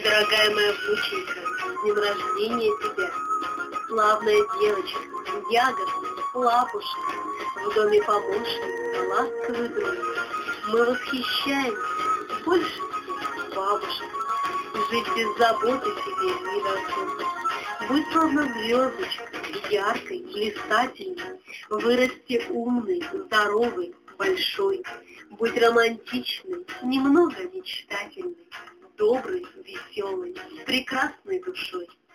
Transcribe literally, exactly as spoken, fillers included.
Дорогая моя внученька, с днем рождения тебя! Славная девочка, ягодка, лапушка, в доме помощника, ласковый друг. Мы восхищаемся, больше всех бабушка. Жить без заботы тебе не досуг. Будь словно звездочка, яркой, блистательной. Вырасти умный, здоровый, большой. Будь романтичный, немного мечтательный. Добрый, веселый, с прекрасной душой.